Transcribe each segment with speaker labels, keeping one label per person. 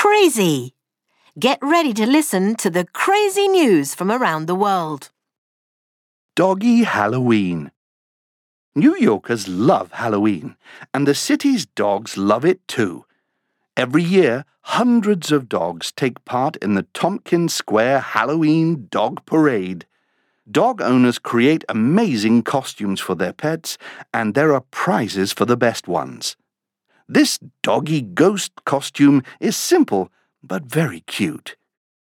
Speaker 1: Crazy! Get ready to listen to the crazy news from around the world.
Speaker 2: Doggy Halloween. New Yorkers love Halloween, and the city's dogs love it too. Every year, hundreds of dogs take part in the Tompkins Square Halloween Dog Parade. Dog owners create amazing costumes for their pets, and there are prizes for the best ones. This doggy ghost costume is simple, but very cute.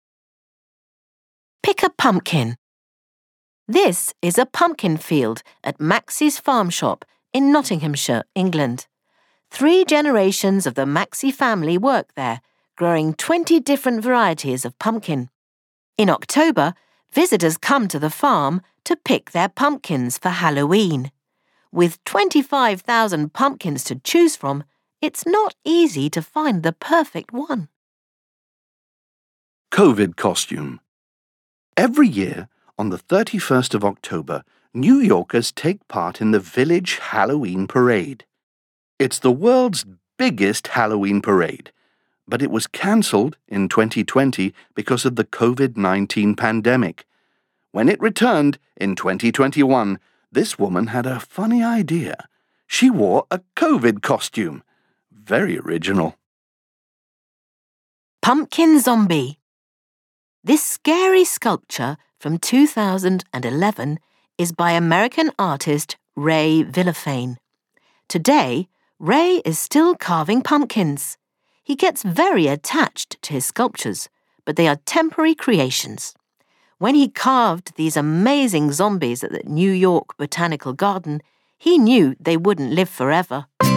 Speaker 1: Pick a pumpkin. This is a pumpkin field at Maxie's Farm Shop in Nottinghamshire, England. 3 generations of the Maxie family work there, growing 20 different varieties of pumpkin. In October, visitors come to the farm to pick their pumpkins for Halloween. With 25,000 pumpkins to choose from, it's not easy to find the perfect one.
Speaker 2: COVID costume. Every year, on the 31st of October, New Yorkers take part in the Village Halloween Parade. It's the world's biggest Halloween parade, but it was cancelled in 2020 because of the COVID-19 pandemic. When it returned in 2021, this woman had a funny idea. She wore a COVID costume. Very original.
Speaker 1: Pumpkin Zombie. This scary sculpture from 2011 is by American artist Ray Villafane. Today, Ray is still carving pumpkins. He gets very attached to his sculptures, but they are temporary creations. When he carved these amazing zombies at the New York Botanical Garden, he knew they wouldn't live forever.